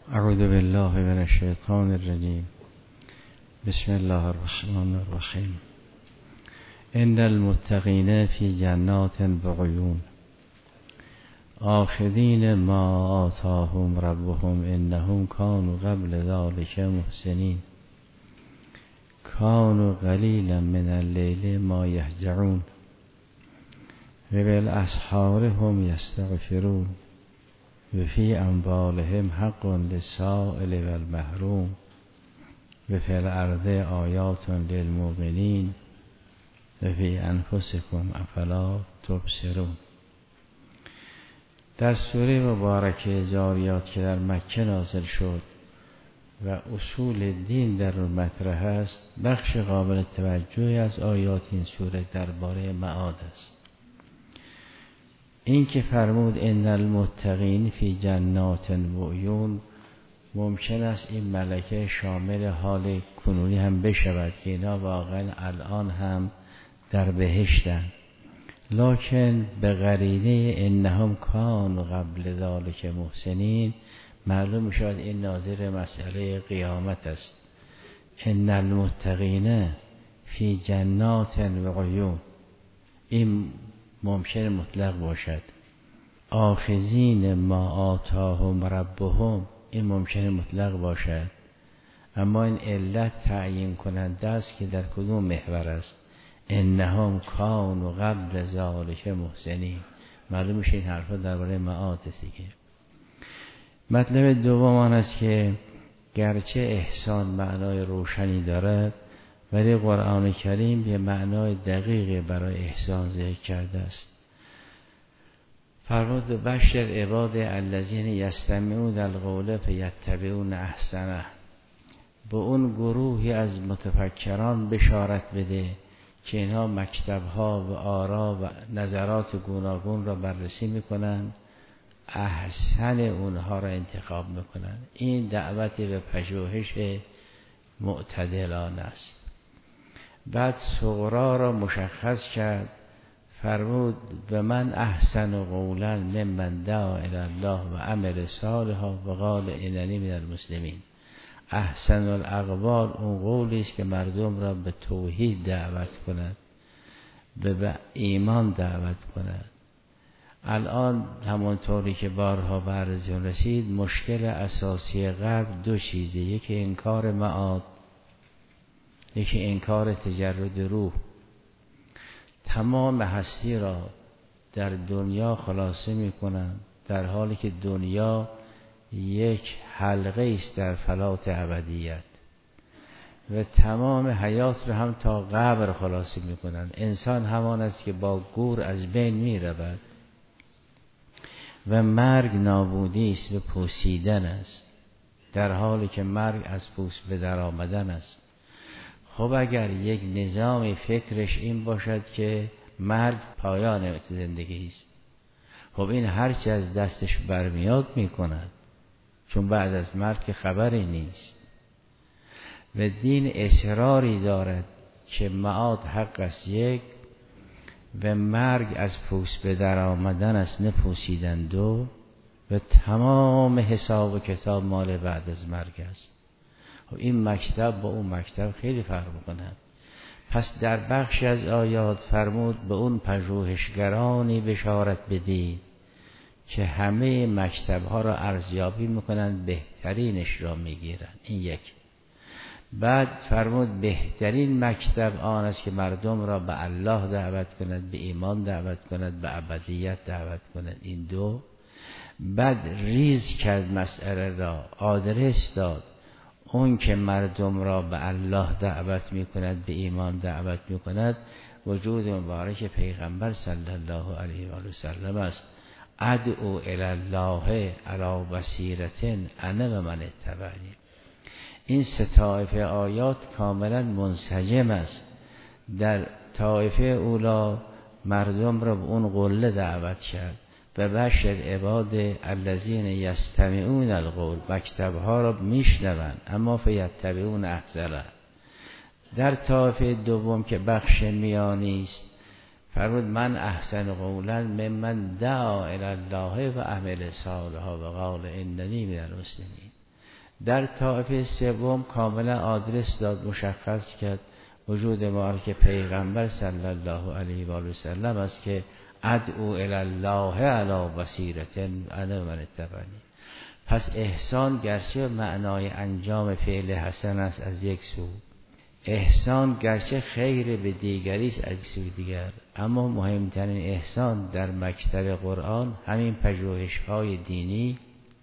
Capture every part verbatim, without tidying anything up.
اعوذ بالله من الشیطان الرجیم. بسم الله الرحمن الرحیم. ان المتقین فی جنات و عیون آخذین ما آتاهم ربهم انهم كانوا قبل ذلك محسنین كانوا قلیلا من اللیل ما یهجعون و بالاسحار هم یستغفرون و فی اموالهم حق للسائل و المحروم و فی الارض آیات للموقنین و فی انفسکم افلا تبصرون. در سوره مبارکه زاریات که در مکه نازل شد و اصول دین در اون مطرح است، بخش قابل توجهی از آیات این سوره درباره معاد است. این که فرمود ان المتقین فی جنات و عیون، ممکن است این ملکه شامل حال کنونی هم بشود که اینا واقعا الان هم در بهشتن، لکن به قرینه انهم کانوا قبل ذلک محسنین معلوم میشود این ناظر مسئله قیامت است. ان المتقین فی جنات و عیون، این ممکن مطلق باشد. آخذین ما آتاهم ربهم، این ممکن مطلق باشد، اما این علت تعیین کننده است که در کدوم محور است. انهم کانوا قبل ذلک محسنین، معلوم میشه این حرفا درباره معاد است دیگه. مطلب دوم آن است که گرچه احسان معنای روشنی دارد، ولی قرآن کریم یه معنای دقیقی برای احسان ذکر کرده است. فرمود بشر عباد الذین یستمعون القول فیتبعون احسنه، به اون گروهی از متفکران بشارت بده که اینها مکتبها و آرا و نظرات گوناگون را بررسی میکنن، احسن اونها را انتخاب میکنن. این دعوت به پژوهش معتدلانه است. بعد صغرا را مشخص کرد، فرمود و من احسن قولا ممن دعا الی الله و عمل صالحا و قال اننی من المسلمین. احسن الاقوال اون قولی است که مردم را به توحید دعوت کند، به ایمان دعوت کند. الان همونطوری که بارها به عرضون رسید، مشکل اساسی غرب دو چیزه، یکی انکار معاد، یکی انکار تجرد روح. تمام هستی را در دنیا خلاصه می کنند، در حالی که دنیا یک حلقه است در فلات ابدیت، و تمام حیات را هم تا قبر خلاصه می کنند. انسان همان است که با گور از بین می رود و مرگ نابودی است، به پوسیدن است، در حالی که مرگ از پوست به در آمدن است. خب اگر یک نظام فکرش این باشد که مرگ پایان زندگی است، خب این هرچی از دستش برمیاد میکند، چون بعد از مرگ خبری نیست. و دین اصراری دارد که معاد حق است یک، و مرگ از پوست به در آمدن است، نه پوسیدن دو، و تمام حساب و کتاب مال بعد از مرگ است. این مکتب با اون مکتب خیلی فرق می‌کند. پس در بخش از آیات فرمود به اون پژوهشگرانی بشارت بدید که همه مکتب‌ها را ارزیابی می‌کنند، بهترینش را می‌گیرند. این یک. بعد فرمود بهترین مکتب آن است که مردم را به الله دعوت کند، به ایمان دعوت کند، به ابدیت دعوت کند. این دو. بعد ریز کرد مسئله را، آدرس داد. اون که مردم را به الله دعوت می کند، به ایمان دعوت می کند، وجود مبارک پیغمبر صلی الله علیه و سلم است. ادعو الی الله علی بصیرة انا و من اتبعنی. این سه طایفه آیات کاملا منسجم است. در طایفه اولا مردم را به اون قله دعوت کرد، و بشر عباد الذین یستمعون القول، مکتبها را میشنوند اما فیتبعون احسنه. در طایفه دوم که بخش میانی است، فرمود من احسن قولا ممن دعا الی الله و عمل صالحا و قال اننی من المسلمین. در طایفه سوم کاملا آدرس داد، مشخص کرد وجود ما که پیغمبر صلی الله علیه و آله و سلم است که ادعو الی الله علی بصیرة انا من اتبعنی. پس احسان گرچه معنای انجام فعل حسن است از یک سو، احسان گرچه خیر به دیگری است از سوی دیگر، اما مهمترین احسان در مکتب قرآن همین پژوهش‌های دینی،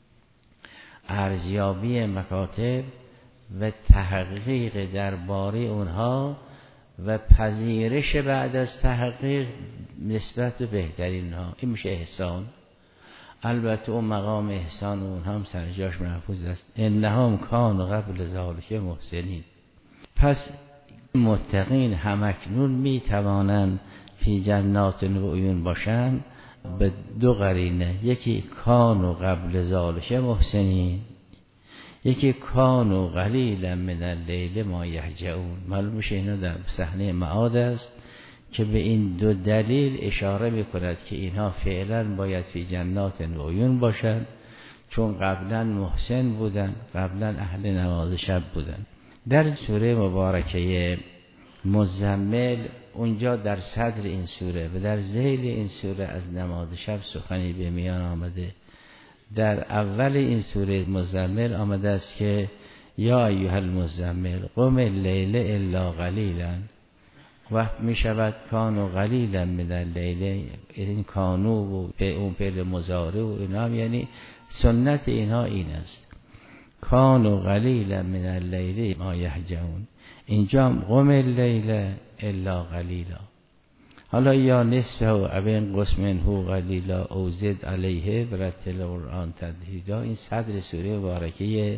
ارزیابی مکاتب و تحقیق درباره اونها و پذیرش بعد از تحقیق نسبت به بهترین ها، این میشه احسان. البته اون مقام احسان اونها هم سر جاش محفوظ است، انهم کانوا قبل ذلک محسنین. پس متقین همکنون میتوانند فی جنات و عیون باشند به دو قرینه، یکی کانوا قبل ذلک محسنین، یکی کانوا قلیلا من اللیل ما یهجعون. معلوم میشه اینا در صحنه معاد است که به این دو دلیل اشاره میکند که اینها فعلا باید فی جنات و عیون باشند، چون قبلا محسن بودن، قبلا اهل نماز شب بودن. در سوره مبارکه مزمل، اونجا در صدر این سوره و در ذیل این سوره از نماز شب سخنی به میان آمده. در اول این سوره مزمل آمده است که یا ایها المزمل قم اللیل الا قلیلا، وقت می شود کانوا قلیلا من اللیل، این کانو و اون فعل مضارع و اینا هم یعنی سنت اینها این است، کانوا قلیلا من اللیل ما یهجعون. اینجا قم اللیل الا قلیلا، حالا یا نصفه او انقص منه قلیلا او زد علیه برتل قرآن تدریجا. این صدر سوره مبارکه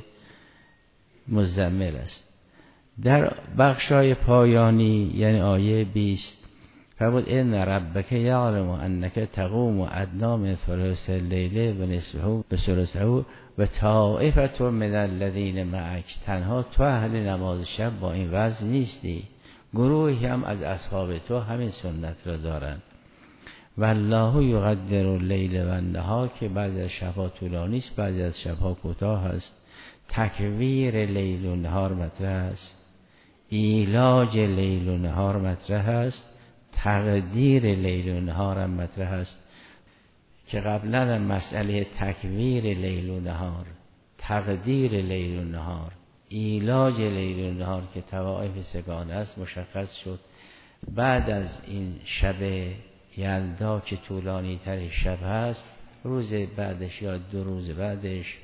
مزمل است. در بخشای پایانی یعنی آیه بیست فرمود ان ربک یعلم انک تقوم ادنی من ثلث اللیل و نصفه و ثلثه و طائفه من الذین معک. تنها تو اهل نماز شب با این وضع نیستی، گروهی هم از اصحاب تو همین سنت را دارند. والله یقدر اللیل و النهار، که بعضی از شبها طولانی است، بعضی از شبها کوتاه است. تکویر لیل و نهار مطرح است، ایلاج لیل و نهار مطرح است، تقدیر لیل و نهار هم مطرح است که قبلا مسئله تکویر لیل و نهار، تقدیر لیل و نهار، ایلاج لیل و نهار که طوائف سگانه است مشخص شد. بعد از این شب یلدا که طولانی تر شب هست، روز بعدش یا دو روز بعدش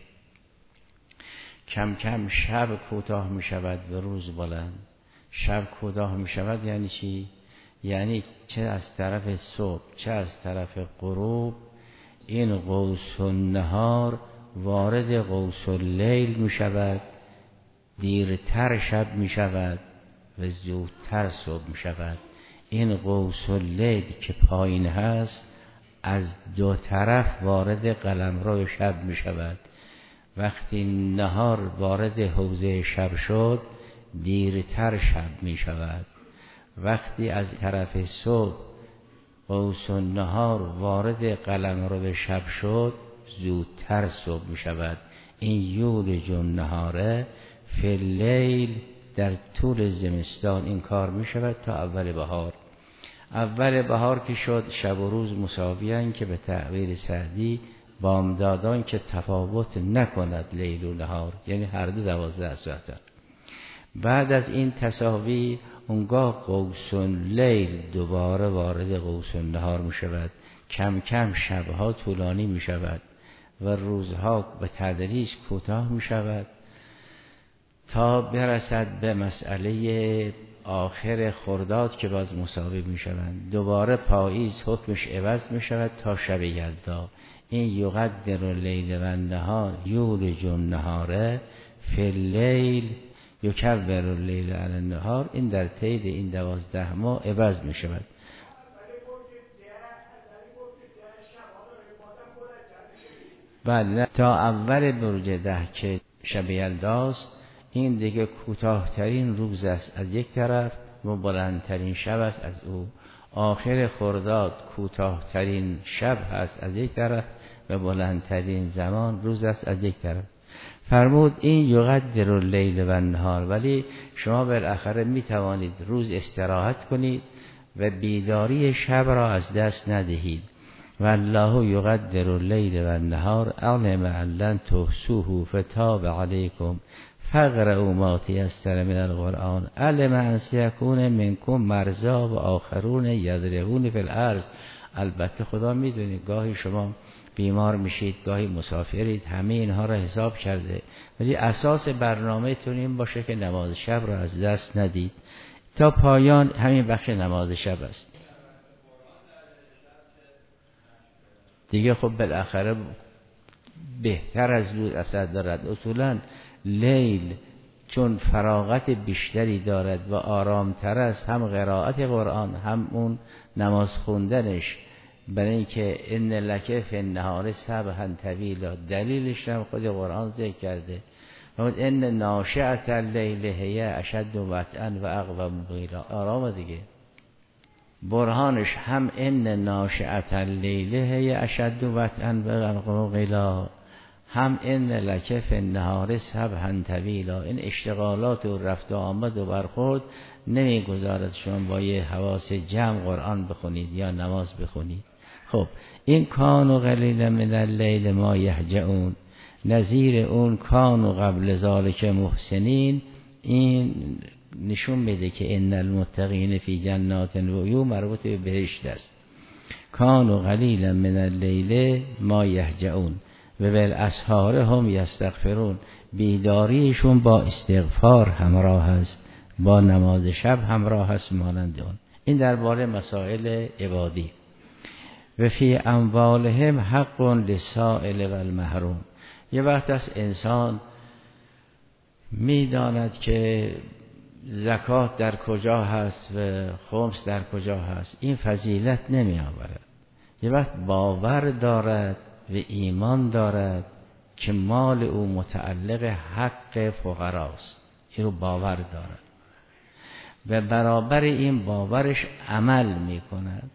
کم کم شب کوتاه می شود و روز بلند. شب کوتاه می شود یعنی چی؟ یعنی چه از طرف صبح چه از طرف غروب این قوس النهار وارد قوس اللیل می شود، دیرتر شب می شود و زودتر صبح می شود. این قوس اللیل که پایین هست از دو طرف وارد قلمرو شب می شود. وقتی نهار وارد حوزه شب شد دیرتر شب می شود. وقتی از طرف صبح قوس النهار وارد قلمرو شب شد زودتر صبح می شود. این یولج النهاره فی اللیل، در طول زمستان این کار می شود تا اول بهار. اول بهار که شد شب و روز مساویان که به تعبیر سعدی بامدادان که تفاوت نکند لیل و نهار، یعنی هر دو دوازده ساعتن. بعد از این تساوی اونگاه قوس اللیل دوباره وارد قوس النهار می شود. کم کم شبها طولانی می شود و روزها به تدریج کوتاه می شود تا برسد به مسئله آخر خرداد که باز مساوی می شوند. دوباره پاییز حکمش عوض می شود تا شب یلدا. این یقدر اللیل و النهار یولج النهار فی اللیل یکبر اللیل علی النهار. این در طی این دوازده ماه عوض می شود. بله تا اول برج ده که شب یلداست این دیگه کوتاه‌ترین روز است از یک طرف و بلندترین شب است از او. آخر خرداد کوتاه‌ترین شب هست از یک طرف و بلندترین زمان روز است از یک طرف. فرمود این یقدر اللیل و النهار، ولی شما بالاخره می توانید روز استراحت کنید و بیداری شب را از دست ندهید. و الله یقدر اللیل و النهار علم ان لن تحصوه فتاب علیکم فاقرؤوا ما تیسر من القرآن علم ان سیکون منکم مرضی و آخرون یضربون فی الارض. البته خدا میدونه گاهی شما بیمار میشید، گاهی مسافرید، همه اینها را حساب کرده، ولی اساس برنامه تون این باشه که نماز شب را از دست ندید. تا پایان همین بخش نماز شب است دیگه. خب بالاخره بهتر از روز اثر دارد. اصولا لیل چون فراغت بیشتری دارد و آرامتر است، هم قرائت قرآن هم اون نماز خوندنش، برای اینکه ان لک فی النهار سبحا طویلا، دلیلش هم خود قرآن ذکر کرده. ان ناشئة اللیل هی اشد وطئا و اقوم قیلا، آرام دیگه. برهانش هم ان ناشئة اللیل هی اشد وطئا و اقوم قیلا، هم ان لک فی النهار سبحا طویلا. این اشتغالات و رفت و آمد و برخورد نمیگذارد شما با یه حواس جمع قرآن بخونید یا نماز بخونید. خب این کانوا قلیلا من اللیل ما یهجعون، نظیر اون کانوا قبل ذالک محسنین، این نشون میده که ان المتقین فی جنات و عیون مربوط به بهشت است. کانوا قلیلا من اللیل ما یهجعون و بالاسحار هم یستغفرون، بیداریشون با استغفار همراه است، با نماز شب همراه است مانند اون. این درباره مسائل عبادی. و فی اموالهم حق للسائل و المحروم. یه وقت از انسان میداند که زکات در کجا هست و خمس در کجا هست، این فضیلت نمی آورد. یه وقت باور دارد و ایمان دارد که مال او متعلق حق فقراست، این رو باور دارد و برابر این باورش عمل می کند.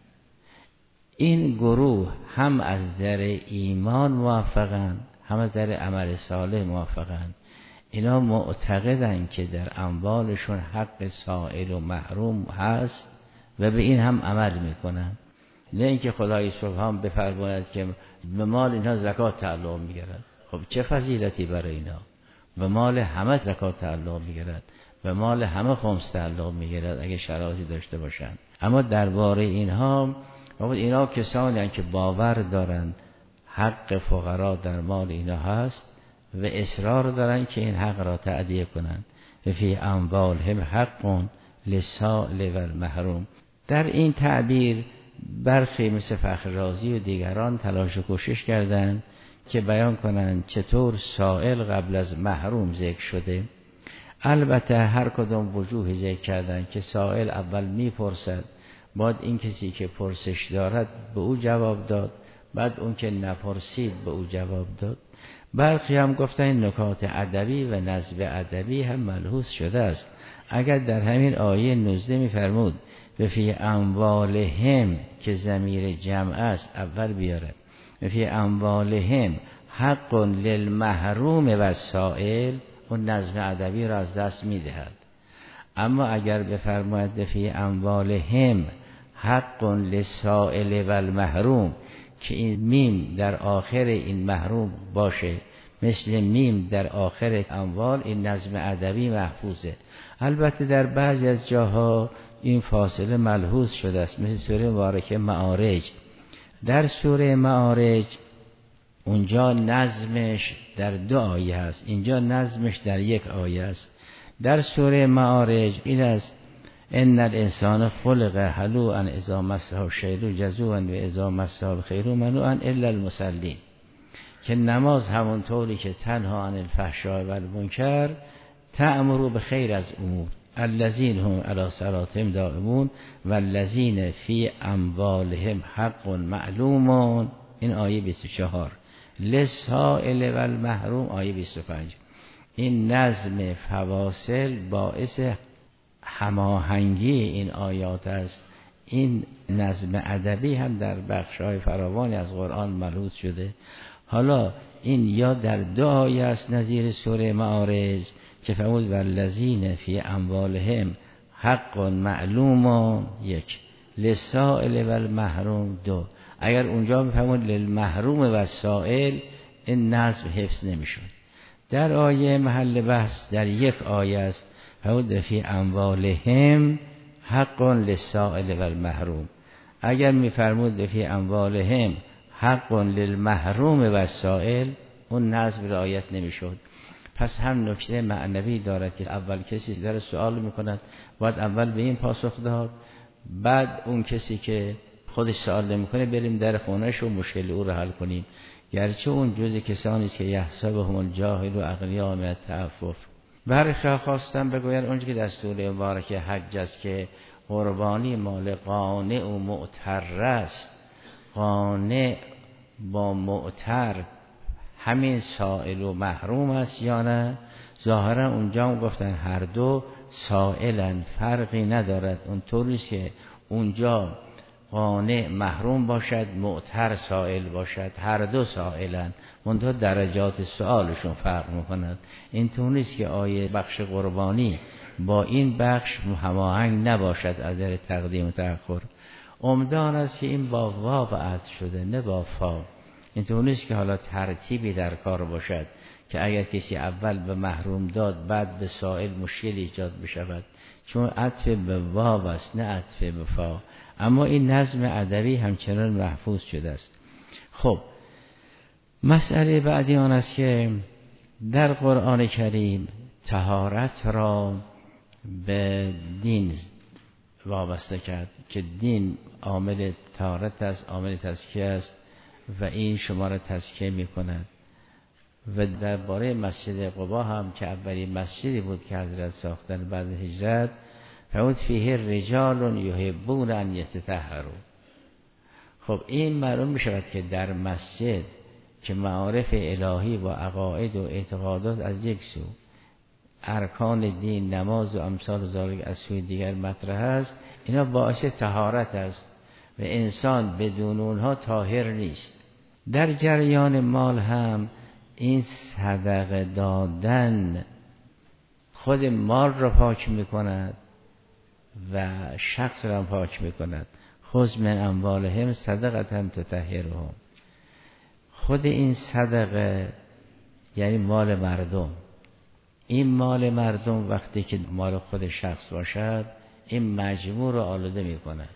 این گروه هم از در ایمان موفقن، هم از در عمل صالح موفقن. اینا معتقدن که در اموالشون حق سائل و محروم هست و به این هم عمل میکنن. نه اینکه خدای سبحان بفرماید که به مال اینها زکات تعلق میگیرد. خب چه فضیلتی برای اینا؟ به مال همه زکات تعلق میگیرد، به مال همه خمس تعلق میگیرد اگه شرایطی داشته باشن. اما درباره اینها، اینا کسانی هستند که باور دارن حق فقرا در مال اینا هست و اصرار دارن که این حق را تأدیه کنن. و فی اموالهم حق للسائل و المحروم. در این تعبیر برخی مثل فخر رازی و دیگران تلاش و کوشش کردند که بیان کنند چطور سائل قبل از محروم ذکر شده. البته هر کدام وجوه ذکر کردند که سائل اول میپرسد، بعد این کسی که پرسش دارد به او جواب داد، بعد اون که نپرسید به او جواب داد. برخی هم گفتن این نکات ادبی و نظم ادبی هم ملحوظ شده است. اگر در همین آیه نوزده می‌فرمود و فی اموالهم که ضمیر جمع است اول بیاره، و فی اموالهم حق للمحروم و السائل، اون نظم ادبی را از دست می‌دهد. اما اگر بفرماید فی اموالهم حق للسائل و المحروم که این میم در آخر این محروم باشه مثل میم در آخر اموال، این نظم ادبی محفوظه. البته در بعضی از جاها این فاصله ملحوظ شده است، مثل سوره مبارکه معارج. در سوره معارج اونجا نظمش در دو آیه است، اینجا نظمش در یک آیه است. در سوره معارج این است: ان الانسان خلق هلوعا اذا مسه الشر جزوعا و اذا مسه الخیر منوعا الا المصلین، که نماز همونطوری که تنها عن الفحشاء و المنکر تأمر بخیر از امور الذین هم علی صلاتهم دائمون والذین فی اموالهم حق معلوم. این آیه بیست و چهار. للسائل و المحروم آیه بیست و پنج. این نظم فواصل باعث هماهنگی این آیات است. این نظم ادبی هم در بخش‌های فراوانی از قرآن ملحوظ شده. حالا این یا در دو آیه است نظیر سوره معارج که فرمود والذین فی اموالهم حق معلوم، یک للسائل و المحروم، دو. اگر اونجا میفهمون للمحروم و سائل، این نظم حفظ نمیشد. در آیه محل بحث در یک آیه است فرمود فی اموالهم حق للسائل و المحروم. اگر میفرمود فی اموالهم حق للمحروم و سائل، اون نظم رعایت نمیشد. پس هم نکته معنوی دارد که اول کسی در سوال میکند باید اول به این پاسخ داد، بعد اون کسی که خودش سوال نمیکنه بریم در خونهش و مشکل او رو حل کنیم، گرچه اون جزء کسانی است که یحسبهم الجاهل و اغنیا من التعفف. برخی خواستم بگوید اونجا که دستور مبارک حج است که قربانی مال قانع و معتر است، قانع با معتر همین سائل و محروم است یا نه؟ ظاهرا اونجا هم گفتن هر دو سائلن، فرقی ندارد. اون طوریست که اونجا قانع محروم باشد، معتر سائل باشد، هر دو سائلن، منتها درجات سؤالشون فرق میکند. این طوریست که آیه بخش قربانی با این بخش هماهنگ نباشد از در تقدیم و تأخر. عمدان است که این با واو عطف شده نه با فا. اینطور نیست که حالا ترتیبی در کار باشد که اگر کسی اول به محروم داد بعد به سائل مشکل ایجاد بشود، چون عطف به واو است نه عطف به فا. اما این نظم ادبی همچنان محفوظ شده است. خب مسئله بعدی آن است که در قرآن کریم طهارت را به دین وابسته کرد که دین عامل طهارت است، عامل تزکیه است و این شما را تزکیه می کند. و درباره مسجد قبا هم که اولین مسجدی بود که حضرت ساختن بعد هجرت، فرمود فیه رجال یحبون ان یتطهروا. خب این معلوم می شود که در مسجد که معارف الهی و عقاید و اعتقادات از یک سو، ارکان دین نماز و امثال ذالک از سوی دیگر مطرح است، اینا باعث طهارت است و انسان بدون اونها طاهر نیست. در جریان مال هم این صدقه دادن خود مال را پاک میکند و شخص را پاک میکند. خذ من اموالهم صدقة تطهرهم. خود این صدقه یعنی مال مردم. این مال مردم وقتی که مال خود شخص باشد، این مجموع رو آلوده می کند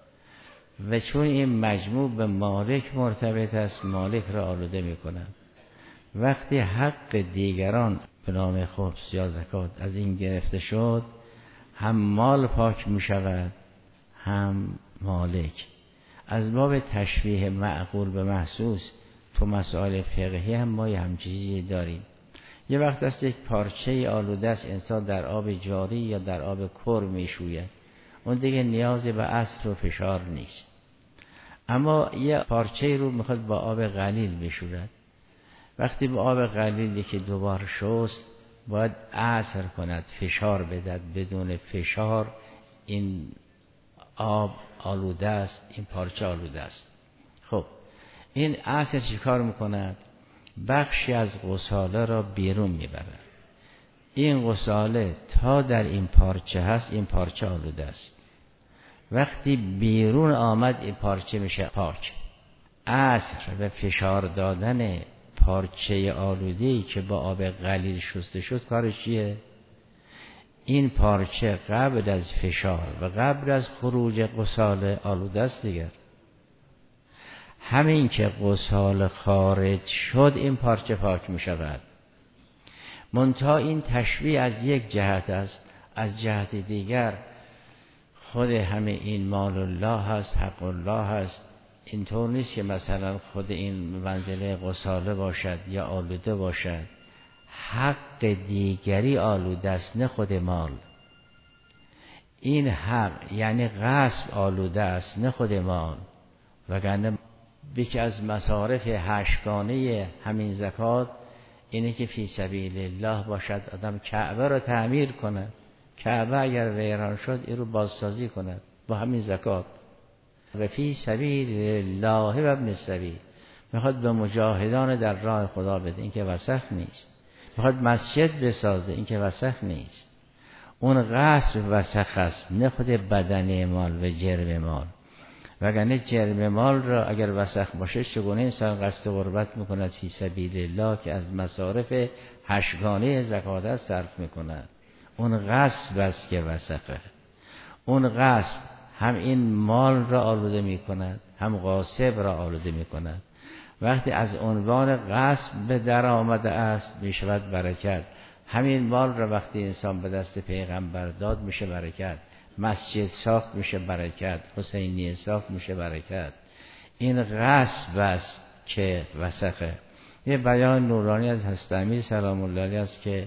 و چون این مجموع به مالک مرتبط است، مالک را آلوده می کند. وقتی حق دیگران به نام خبز یا زکات از این گرفته شد، هم مال پاک می شود هم مالک. از باب تشبیه معقول به محسوس تو مسائل فقهی هم ما یه همچیزی داریم. یه وقت است یک پارچه آلوده است، انسان در آب جاری یا در آب کر می شوید، اون دیگه نیازی به عصر و فشار نیست. اما یه پارچه رو میخواد با آب قلیل بشورد، وقتی با آب قلیلی که دوبار شست باید عصر کند، فشار بدهد. بدون فشار این آب آلوده است، این پارچه آلوده است. خب این عصر چی کار میکند؟ بخشی از غساله را بیرون میبرد. این غساله تا در این پارچه هست، این پارچه آلوده است. وقتی بیرون آمد این پارچه میشه پاک. عصر و فشار دادن پارچه آلوده‌ای که با آب قلیل شسته شد کارش چیه؟ این پارچه قبل از فشار و قبل از خروج غساله آلوده است دیگر. همین که غسال خارج شد این پارچه پاک می شود. منتها این تشبیه از یک جهت است، از جهت دیگر خود همه این مال الله هست، حق الله هست. اینطور نیست که مثلا خود این منزله غساله باشد یا آلوده باشد، حق دیگری آلوده است نه خود مال. این حق یعنی غصب آلوده است نه خود مال. وگرنه یکی از مصارف هشتگانه همین زکات اینه که فی سبیل الله باشد، آدم کعبه را تعمیر کند، کعبه اگر ویران شد این رو بازسازی کند با همین زکات. و فی سبیل الله و ابن السبیل، میخواد به مجاهدان در راه خدا بده، این که وسخ نیست. میخواد مسجد بسازه، این که وسخ نیست. اون غصب وسخ است، نه خود بدن مال و جرم مال. وگرنه جرم مال را اگر وسخ باشه چگونه انسان قصد قربت میکند فی سبیل الله که از مصارف هشتگانه زکات صرف میکند؟ اون غصب است که وسخه. اون غصب هم این مال را آلوده میکند، هم غاصب را آلوده میکند. وقتی از عنوان غصب به در آمده است میشود برکت. همین مال را وقتی انسان به دست پیغمبر داد میشه برکت. مسجد ساخت میشه برکت. حسینیه ساخت میشه برکت. این غصب است که وسخه. یه بیان نورانی از حضرت امیر سلام الله علیه است که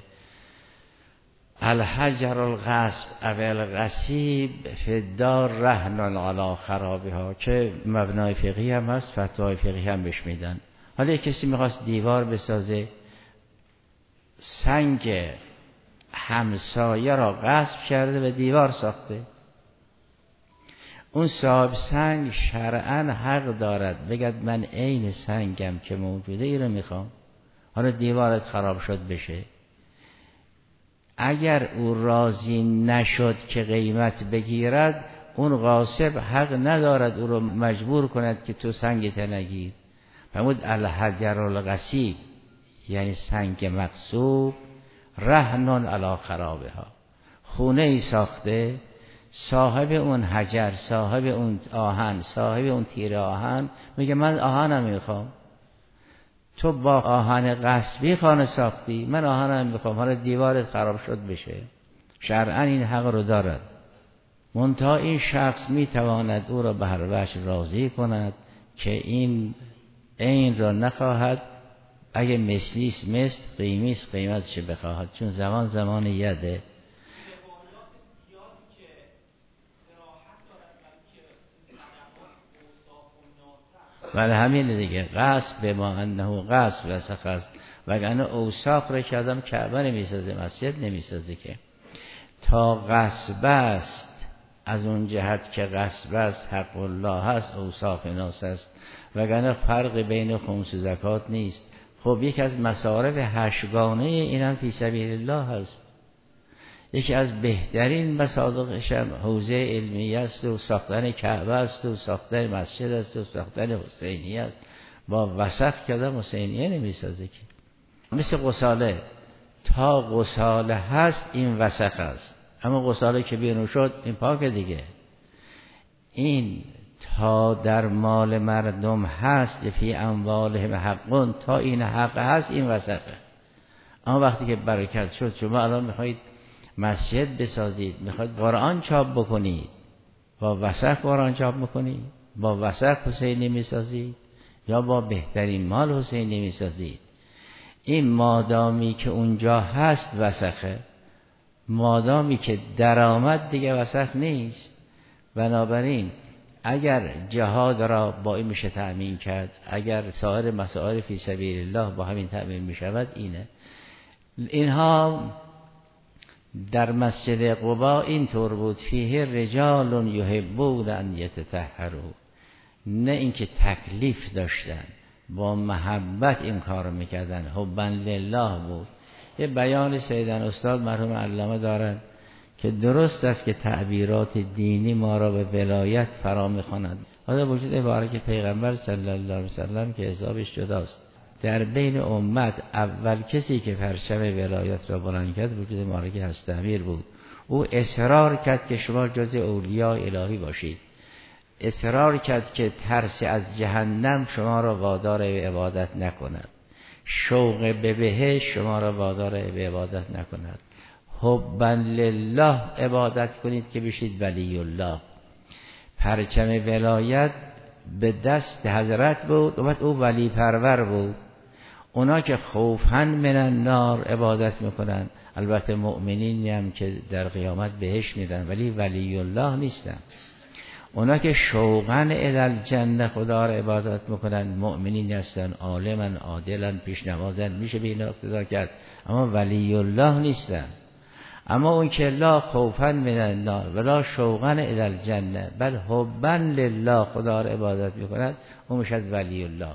الحجر الغصب اول الغصیب فی الدار رهن علی خرابها، که مبنای فقهی هم هست، فتوای فقهی هم بهش میدن. حالا یک کسی میخواست دیوار بسازه، سنگ همسایه را غصب کرده و دیوار ساخته. اون صاحب سنگ شرعاً حق دارد بگد من عین سنگم که موجوده ای رو میخوام، حالا دیوارت خراب شد بشه. اگر او راضی نشد که قیمت بگیرد، اون غاصب حق ندارد او رو مجبور کند که تو سنگت نگیر. فرمود الحجر الغصیب یعنی سنگ مغصوب رهن علی خرابها، خونه ای ساخته، صاحب اون حجر، صاحب اون آهن، صاحب اون تیر آهن میگه من آهنم میخوام. تو با آهن غصبی خانه ساختی، من آهنم میخوام، حالا دیوارت خراب شد بشه. شرعاً این حق رو دارد. منتها این شخص میتواند او را به هر وجه راضی کند که این این را نخواهد، اگه مثلیست مثل، قیمیست قیمتش بخواهد، چون زمان زمان یده. ولی همین دیگه غصب به ما انه غصب وسخ است. وگرنه اوصاف را که آدم کعبه نمیسازه، مسجد نمیسازه که. تا غصب است، از اون جهت که غصب است حق الله هست، اوصاف ناس است. وگرنه فرق بین خمس و زکات نیست. خب یکی از مصارف هشتگانه این هم فی سبیل الله هست. یکی از بهترین مصادیقش هم حوزه علمیه است و ساختن کعبه است و ساختن مسجد است و ساختن حسینیه است. با وسخ کردن حسینیه نمیسازه که. مثل غساله، تا غساله هست این وسخ است، اما غساله که بیرون شد این پاک دیگه. این تا در مال مردم هست فی اموالهم حقون، تا این حق هست این وسخه. اما وقتی که برکت شد، شما الان میخواید مسجد بسازید، میخواید قرآن چاپ بکنید، با وسخ قرآن چاپ بکنید، با وسخ حسینی میسازید یا با بهترین مال حسینی میسازید. این مادامی که اونجا هست وسخه، مادامی که درآمد دیگه وسخ نیست. بنابراین اگر جهاد را با این میشه تأمین کرد، اگر سایر مسائل فی سبیل الله با همین تأمین میشود، اینه. اینها در مسجد قباء اینطور بود، فیه رجال یحبون ان یتطهروا، نه اینکه تکلیف داشتن، با محبت این کار میکردن، حبا لله بود. یه بیان سیدن استاد مرحوم علامه دارن که درست است که تعبیرات دینی ما را به ولایت فرا میخواند. حالا وجود عبارت که پیغمبر صلی الله علیه وسلم که حسابش جداست، در بین امت اول کسی که پرچم ولایت را بلند کرد وجود مالک حضرت امیر بود. او اصرار کرد که شما جز اولیاء الهی باشید، اصرار کرد که ترس از جهنم شما را وادار به عبادت نکند، شوق به بهشت شما را وادار به عبادت نکند، حبا لله عبادت کنید که بشید ولی الله. پرچم ولایت به دست حضرت بود و بعد او ولی پرور بود. اونا که خوفن من النار عبادت میکنن، البته مؤمنینی هم که در قیامت بهش میرن، ولی ولی الله نیستن. اونا که شوقن الی الجنه خدا را عبادت میکنن، مؤمنین هستن، عالمن، عادلن، پیش نمازن، میشه به اینا اقتدا کرد، اما ولی الله نیستن. اما اون که لا خوفا من النار ولا شوقا الی الجنه بل حبا لله خدا را عبادت میکند، اون میشد ولی الله.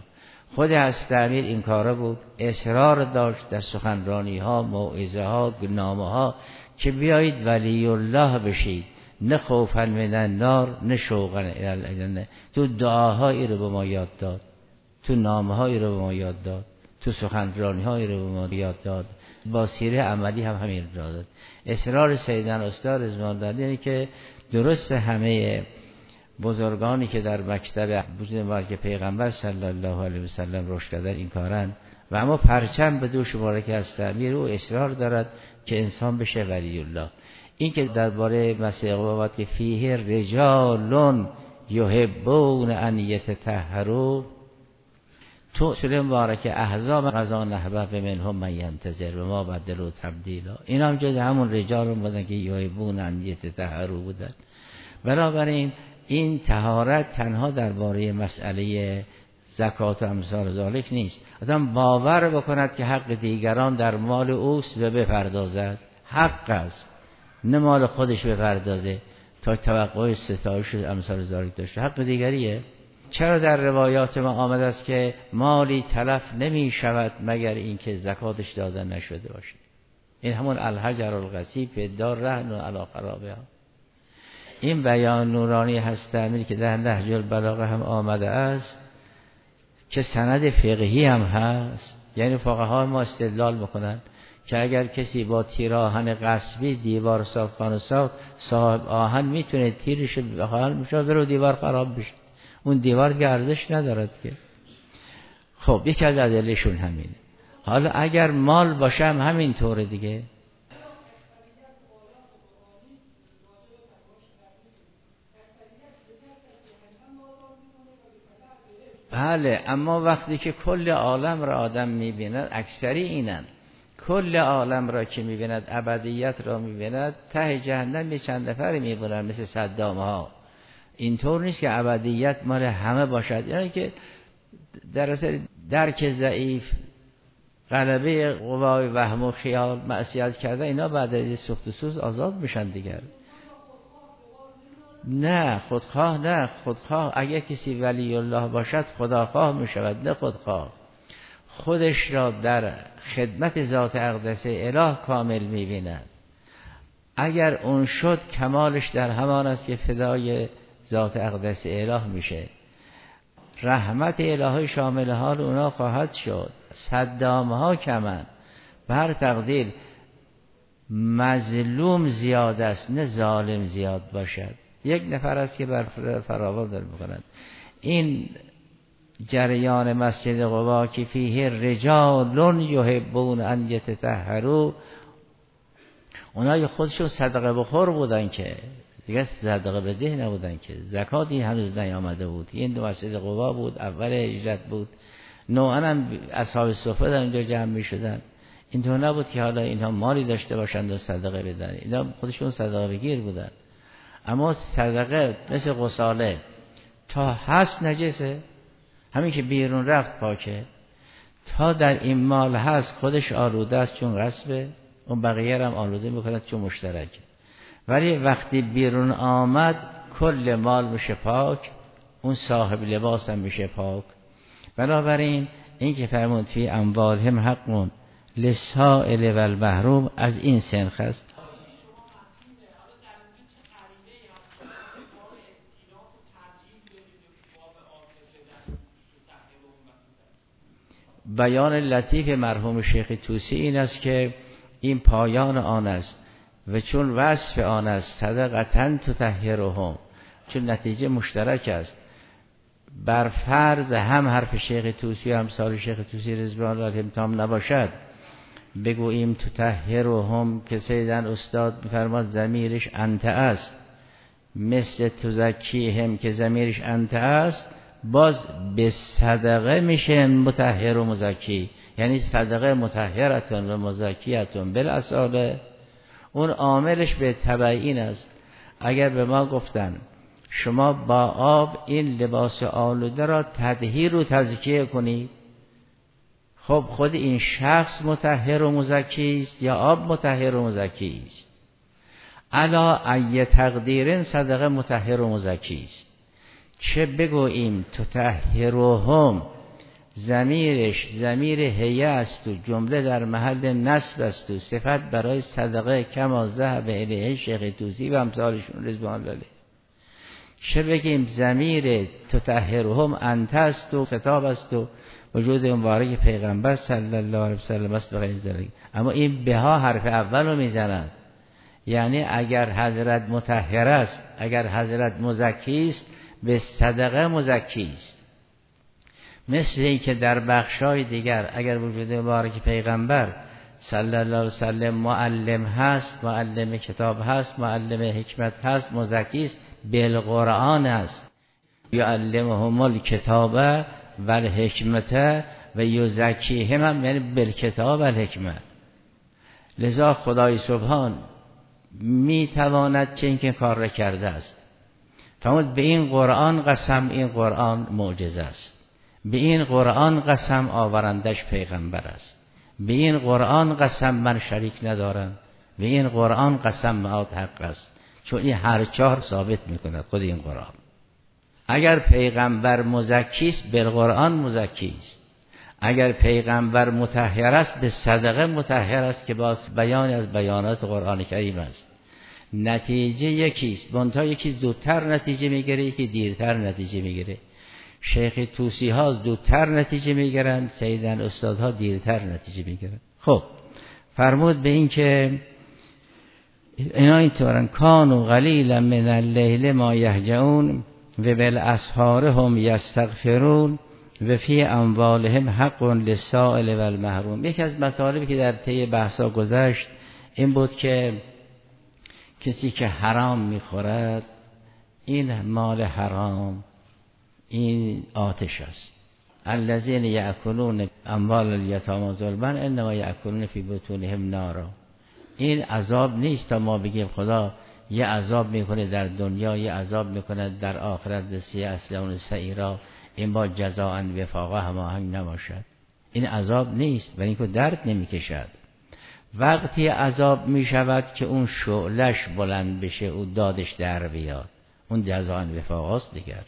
خود هست‌امیر این کاره بود، اصرار داشت در سخنرانی ها، موعظه ها، نامه ها که بیایید ولی الله بشید، نه خوفا من النار نه شوقا الی الجنه. تو دعاهایی رو به ما یاد داد، تو نامه هایی رو به ما یاد داد، تو سخنرانی هایی رو به ما یاد داد، با سیره عملی هم همین رو داد. اصرار سیدنا استاد رضوان الله یعنی که درست همه بزرگانی که در مکتب وجود مبارک پیغمبر صلی الله علیه و سلم رشد کردن این کارن، و اما پرچم به دوش مبارک هست‌امیر او اصرار دارد که انسان بشه ولی الله. این که درباره مسیح قباوت که فیه رجال یحبون ان یتطهروا، تو سوره مبارکه احزاب غزا نحبه منهم من ینتظر و ما بدلوا تبدیلا، این هم جز همون رجال بودن که یحبون ان یتطهروا بودن. بنابراین این طهارت تنها درباره مسئله زکات و امثال ذالک نیست. آدم باور بکند که حق دیگران در مال اوست و بپردازد، حق است، نه مال خودش بپردازه تا توقع ستایش امثال ذالک داشته. حق دیگریه. چرا در روایات ما آمده است که مالی تلف نمی شود مگر اینکه زکاتش داده نشده باشه؟ این همون الحجر الغصیب دار رهن علی خرابها. این بیان نورانی هست‌امیر که در نهج البلاغه هم آمده است که سند فقهی هم هست، یعنی فقها ما استدلال میکنن که اگر کسی با تیر آهن غصبی دیوار ساخت خانه ساخت، صاحب آهن میتونه تیرش بخواد میشه بره دیوار خراب بشه، اون دیوار که ارزش ندارد که. خب یکی از ادلهشون همینه. حالا اگر مال باشه هم همین طوره دیگه. بله، اما وقتی که کل عالم را آدم میبیند، اکثری اینن، کل عالم را که میبیند، ابدیت را میبیند، ته جهنم یه چند نفری میبینن مثل صدام ها. اینطور نیست که ابدیت مال همه باشد، یعنی که در اثر درک ضعیف، غلبه قوای وهم و خیال، معصیت کرده، اینا بعد از سوخت و سوز آزاد میشن دیگر. نه خودخواه، نه خودخواه. اگر کسی ولی الله باشد خداخواه می شود، نه خودخواه. خودش را در خدمت ذات اقدس اله کامل می بیند. اگر اون شد کمالش در همان است که فدای ذات اقدس اله میشه. رحمت الهی شامل حال اونا خواهد شد. صدام ها کمن، به هر تقدیر مظلوم زیاد است نه ظالم زیاد باشد. یک نفر است که بر فراوان داره میکنند. این جریان مسجد قبا که فیه رجال یحبون ان یتطهروا، اونای خودشون صدقه بخور بودن که دیگه صدقه بده نبودن که، زکاتی هنوز نیامده بود. این دو مسجد قبا بود، اول هجرت بود، نوعا هم اصحاب صفه در اونجا جمع می شدن. این تو نبود که حالا اینها مالی داشته باشند و صدقه بدن، اینا خودشون صدقه بگیر بودن. اما صدقه مثل غساله تا هست نجسه، همین که بیرون رفت پاکه، تا در این مال هست خودش آلوده است چون غصبه، اون بقیه هم آلوده میکند چون مشترکه. ولی وقتی بیرون آمد کل مال میشه پاک، اون صاحب لباس هم میشه پاک. بنابراین این که فرمود فی اموالهم حق للسائل و المحروم، از این سنخ است. بیان لطیف مرحوم شیخ طوسی این است که این پایان آن است و چون وصف آن است صدقتاً تطهرهم، چون نتیجه مشترک است. بر فرض هم حرف شیخ طوسی هم سال شیخ طوسی رضوان الله علیه تام نباشد، بگوییم تطهرهم که سیدن استاد می‌فرماد ضمیرش انت است، مثل تزکیهم که ضمیرش انت است، باز به صدقه میشه مطهر و مزکی، یعنی صدقه مطهرتون و مزکیتون بالاصاله. اون عاملش به تبعین است. اگر به ما گفتن شما با آب این لباس آلوده را تطهیر و تزکیه کنید، خب خود این شخص مطهر و مزکی است یا آب مطهر و مزکی است؟ علا ای تقدیرن صدقه مطهر و مزکی است. چه بگوییم تطهرهم ضمیرش ضمیر هیئه است و جمله در محل نصب است و صفت برای صدقه کما ذهب الیه شیخ طوسی و امثالشون رضوان الله علیه. چه بگیم ضمیر تطهرهم انت است و خطاب است و وجود مبارک پیغمبر صلی الله علیه وسلم است و غیر ذلک. اما این بها حرف اول رو میزنند، یعنی اگر حضرت مطهر است، اگر حضرت مزکی است، به صدقه مزکی است. مثل این که در بخشای دیگر اگر وجود مبارک پیغمبر صلی الله علیه وسلم معلم هست، معلم کتاب هست، معلم حکمت هست، مزکی است، بالقرآن است. یعلمهم الکتاب و الحکمت و یزکیهم هم یعنی بالکتاب و الحکمت. لذا خدای سبحان می تواند چه اینکه کار را کرده است. فرمود به این قرآن قسم، این قرآن معجزه است. به این قرآن قسم آورندش پیغمبر است. به این قرآن قسم من شریک ندارم. به این قرآن قسم معاد حق است. چون این هر چهار ثابت میکند خود این قرآن. اگر پیغمبر مزکی است، بالقرآن مزکی است. اگر پیغمبر مطهر است، به صدقه مطهر است که باز بیان از بیانات قرآن کریم است. نتیجه یکی است، منتها یکی زودتر نتیجه میگیره، یکی دیرتر نتیجه میگیره. شیخ طوسی ها زودتر نتیجه میگیرن، سیدن استادها دیرتر نتیجه میگیرن. خب فرمود به این که اینا اینطورن کانوا قلیلا من اللیل ما یهجعون و بالاسحار هم یستغفرون و فی اموالهم حق للسائل و المحروم. یکی از مطالبی که در طی بحثا گذشت این بود که کسی که حرام میخورد، این مال حرام این آتش است. الذین یأکلون اموال الیتامی ظلما انما یأکلون فی بطونهم نارا. این عذاب نیست تا ما بگیم خدا یه عذاب میکنه در دنیا، یه عذاب میکنه در آخرت به سی اصلون سعیرا، این با جزاء وفاقا هماهنگ نباشد. این عذاب نیست و اینکه درد نمیکشد. وقتی عذاب میشود که اون شعلش بلند بشه، اون دادش در بیاد، اون جزاء وفاقا است دیگر.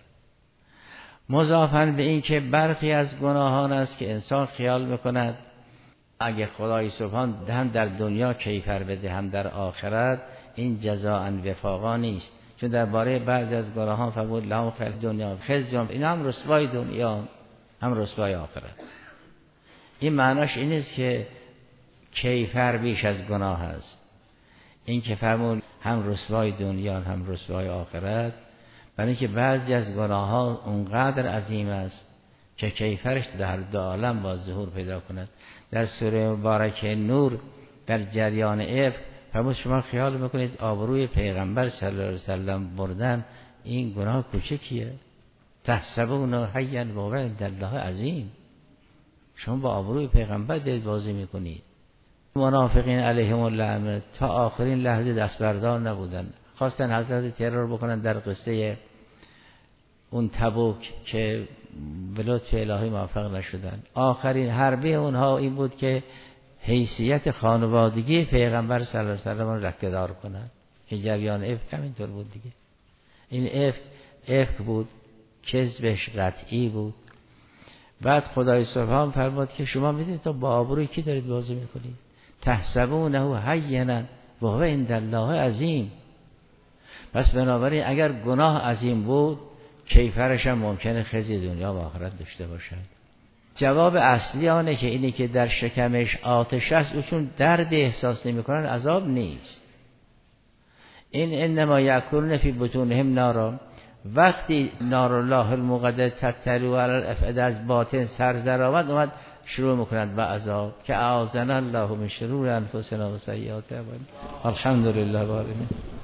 مضافاً به این که برخی از گناهان است که انسان خیال میکند اگه خدای سبحان هم در دنیا کیفر بده هم در آخرت، این جزاء وفاقا نیست. چون درباره بعضی از گناهان فرمود لهم فی الدنیا خزی، این هم رسوای دنیا هم رسوای آخرت. این معناش این است که کیفر بیش از گناه است. این که فرمود هم رسوای دنیا هم رسوای آخرت، برای اینکه بعضی از گناه ها اونقدر عظیم است که کیفرش در دو عالم با ظهور پیدا کند. در سوره مبارکه نور در جریان افک فرمود شما خیال میکنید آبروی پیغمبر صلی الله علیه وسلم بردن این گناه کوچکیه؟ تحسبونه حیا و هو عند الله عظیم. شما با آبروی پیغمبر دارید بازی میکنید. منافقین علیهم اللعنه تا آخرین لحظه دست بردار نبودن، خواستن حضرت ترور بکنن در قصه اون تبوک که به لطف الهی موفق نشدن. آخرین حربه اونها این بود که حیثیت خانوادگی پیغمبر صلی الله علیه وسلم رو لکه‌دار کنن، که جریان افک همینطور بود دیگه. این افک افک بود، کذبش قطعی بود. بعد خدای سبحان فرمود که شما میدونید تا با آبروی کی دارید بازی میکنید؟ تحسبونه هینا و هو عند الله عظیم. پس بنابراین اگر گناه عظیم بود، کیفرش هم ممکنه خزی دنیا و آخرت داشته باشد. جواب اصلی آنه که اینی که در شکمش آتش است، او چون درد احساس نمی کنن عذاب نیست. این انما یأکلون فی بطونهم نارا، وقتی نار الله الموقده تطلع علی الافئده از باطن سرزر آمد، اومد شروع میکنند به عذاب که اعاذنا الله من شرور انفسنا و سیئات اعمالنا. الحمدلله رب العالمین.